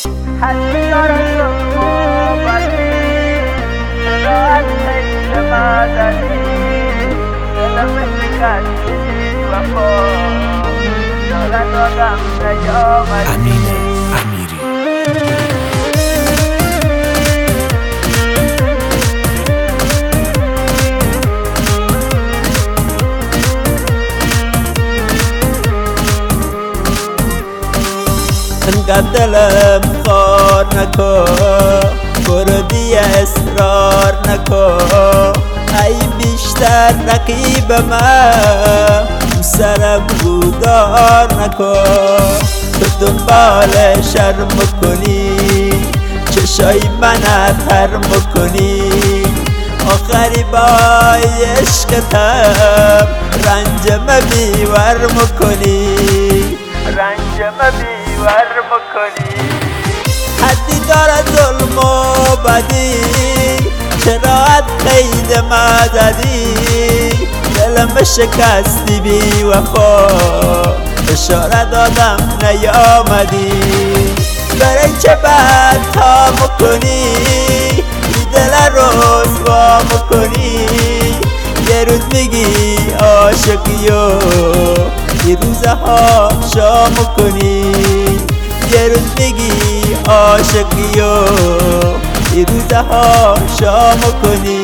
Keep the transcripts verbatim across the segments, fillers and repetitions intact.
حتی دارد ظلم و بدی چرا از حیث مدنی دلم شکستی وفا دارد آدم نیامدی. امین امیری. انقدر دلم خار نکن، برو دیگه اصرار نکن، ای بیشتر رقیب من تو سرم رودار نکن. تو دنبال شرم کنی چشای من تر کنی، آخری بای عشقتم رنجم بیور مکنی، رنجم بیور مکنی. حدی دارد ظلم و بدی چرا از قید مددی دلم شکستی بی وفا اشاره دادم نیامدی. برای چه بد تا مکنی دل رسوا مکنی، یه روز میگی عاشقی و یه روزها شام کنی، یه روز میگی عاشقی و یه روزها شام کنی.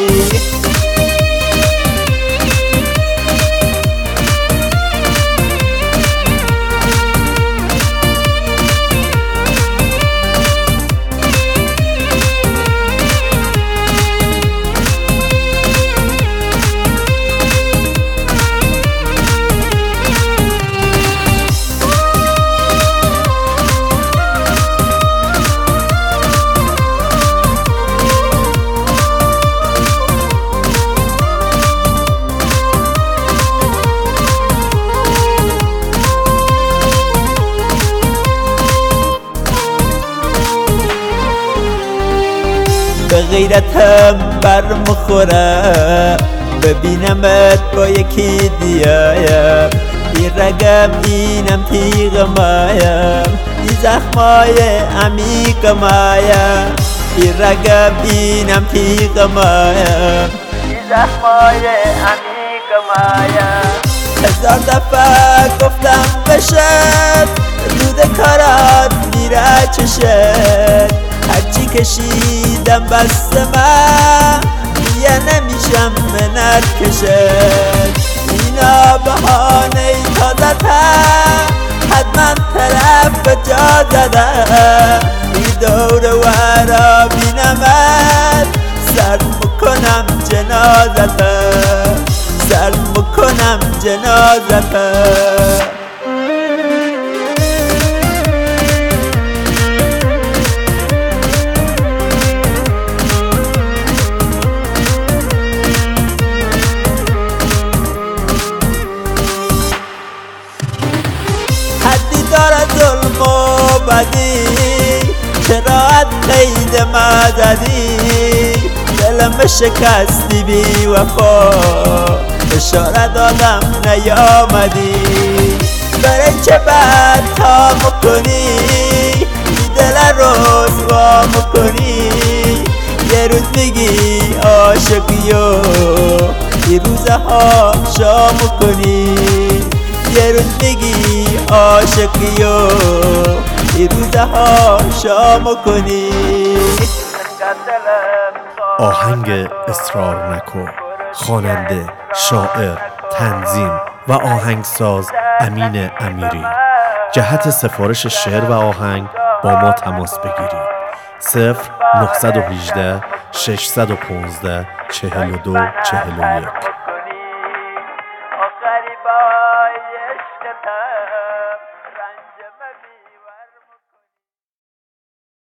به غیرتم برمخوره ببینمت با یکی دیایم، این رگم اینم تیغ مایم، این زخمای عمیق مایم، این رگم اینم تیغ مایم، این زخمای عمیق مایم. هزار دفعه گفتم بشد رود کارات میره چشد، هرچی کشیدم بسته من دیگه نمیشم منت کشد. اینا بهانه ای تازتم حتما طرف جا زدم، این دور ورا بینمت سر میکنم جنازتم، سر میکنم جنازتم. حدی دارد ظلم و بدی چرا از قید مددی دلم شکستی بی وفا اشاره دادم نیامدی. برای چه بد تا مکنی دل رسوا مکنی، یه روز میگی عاشقی و یه روزها شام کنی، یه روز میگی عاشقی و یه روزها شام کنی. آهنگ اصرار نکن، خواننده، شاعر، تنظیم و آهنگساز امین امیری. جهت سفارش شعر و آهنگ با ما تماس بگیرید. صفر نه یک هشت شش یک پنج چهل و دو چهل و یک. آخری بای عشقتم